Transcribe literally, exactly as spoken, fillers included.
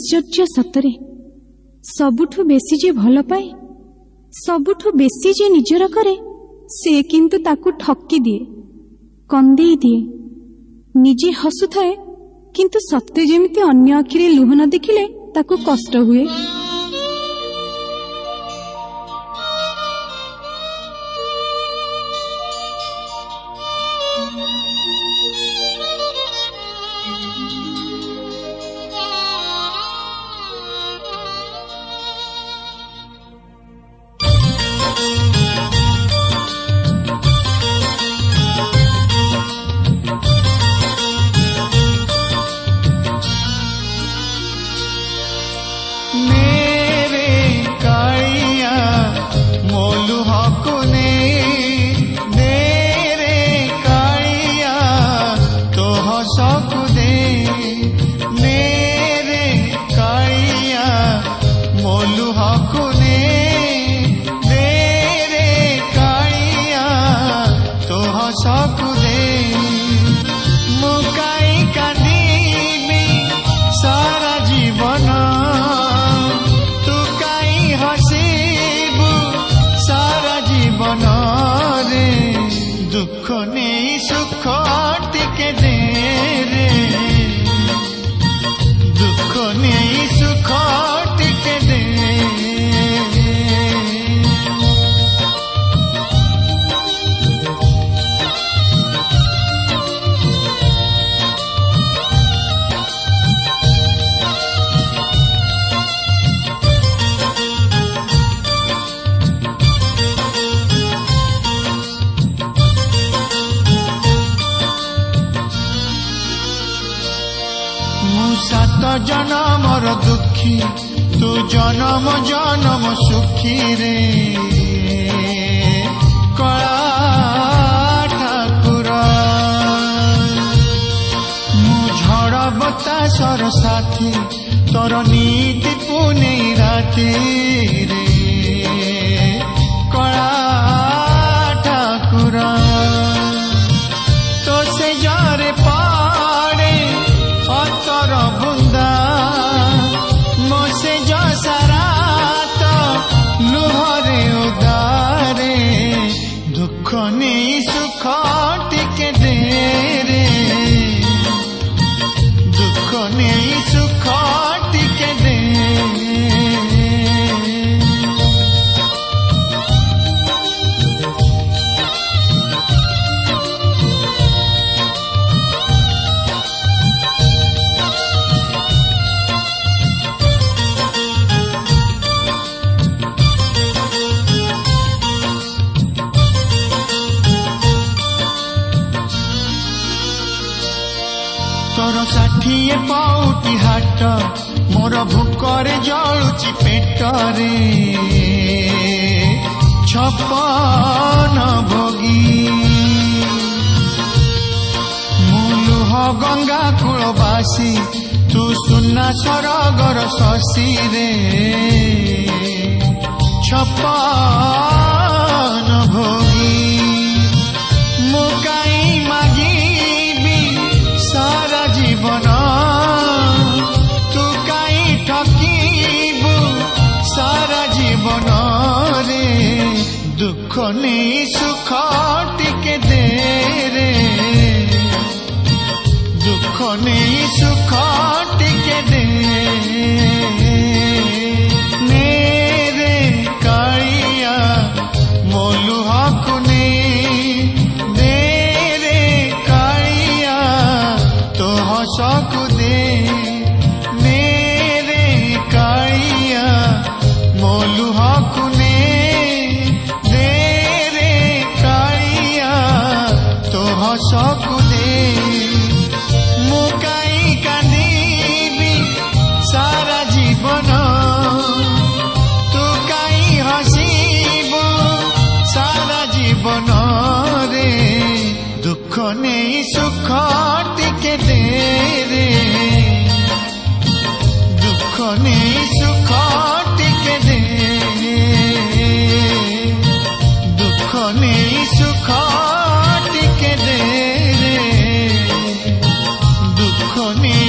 आश्चर्य सतरे सबुठु बेसी जे भल पाए सबुठु बेसी जे निजर करे से किंतु ताकू ठकी दिए कंदेई दिए निजे हसुथाए किंतु सत्य जेमिति अन्य आखिरे लुह न देखिले ताकू कष्ट हुए। जनमर दुखी तू जनम जनम सुखी रे कला ठाकुर मु झड़ बतासर साथी तोर नीति पुने राती रे कला ठाकुर तो से जरे पाड़े अतर बुंदा मोसे जो सारा तो लुहरे उदारे दुख नहीं सुख टिके दे रे दुख नहीं सुख टिके दे। तोर षाठिए पाउटी हाट मोर भूकरे जलुची पेटरे छपन भोगी मुलुह गंगा कूलवासी तू सुना सरगर शशि रे छपन भोगी मुकाई मागी सारा जीवन तू काई ठकीबू सारा जीवन रे दुख नहीं सुख टिके दे रे दुख नहीं सुख टिके दे मेरे कालिया मोलुह कुने सकू दे मेरे कालिया मोलुह कुने दे रे कालिया तो सकू दे मुकाई कांदीबी सारा जीवन तू काई हसीबू सारा जीवन रे दुख नहीं सुख टिके दे रे दुख नहीं सुख टिके दे दुख नहीं सुख टिके दे रे दुख नहीं